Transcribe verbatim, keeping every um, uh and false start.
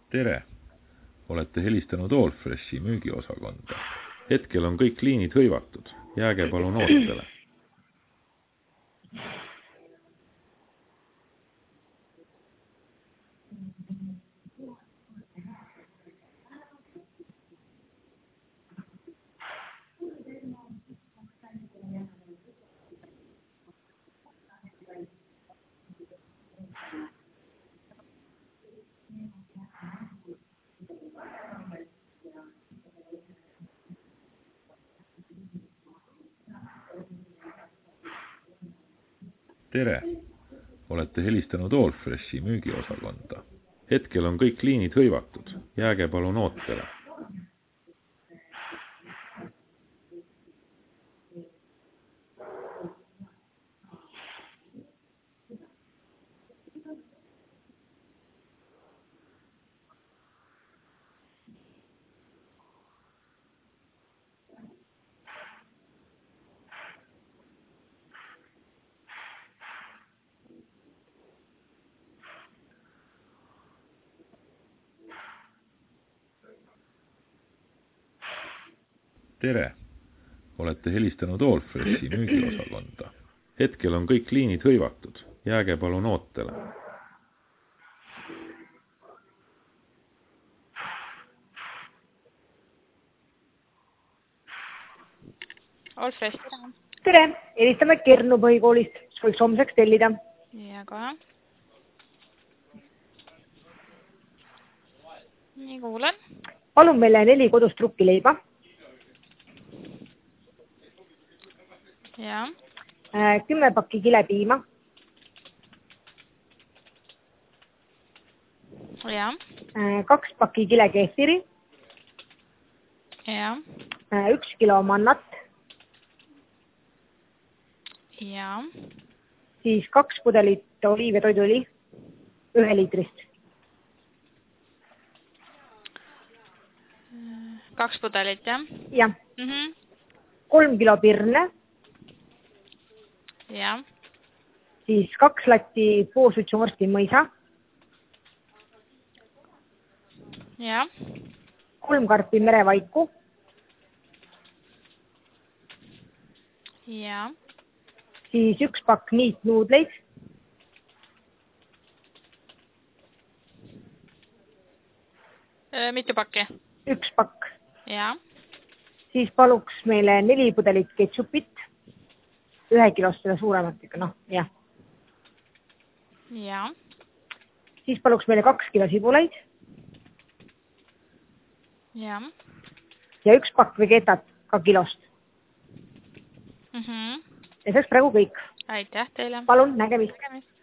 Tere! Olete helistanud Allfreshi müügiosakonda. Hetkel on kõik liinid hõivatud. Jääge palun ootele. Tere! Olete helistanud Allfreshi müügiosakonda. Hetkel on kõik liinid hõivatud. Jääge palun ootele. Tere! Olete helistanud Allfreshi müügiosakonda. Hetkel on kõik liinid hõivatud. Jääge palun ootele. Allfresh, tere! Tere! Helistame Kernu põhikoolist. Võiks homseks tellida. Ja kohe. Nii kuulen. Palun meile neli kodust trukkileiba. Ja. Kümme pakki kilepiima. Ja. Kaks pakki kilekehviri. Ja. Üks kilo mannat. Ja. Siis kaks pudelit oliiv- ja toiduõli. Ühe liitrist. Kaks pudelit, jah? Jah. Mhm. Kolm kilo pirne. Ja. Siis kaks latti puusutsu vorsti mõisa. Ja. Kolm karpi merevaiku. Ja. Siis üks pakk niitnuudleid. Mitu pakki? Üks pakk. Ja. Siis paluks meile neli pudelit ketsupit. Ühe kilost seda suuremat ikka, noh, jah. Ja. Siis paluks meile kaks kilo sibulaid. Ja. Ja üks pakk vegetat ka kilost. Mhm. Ja see oleks praegu kõik. Aitäh teile. Palun, nägemist. Nägemist.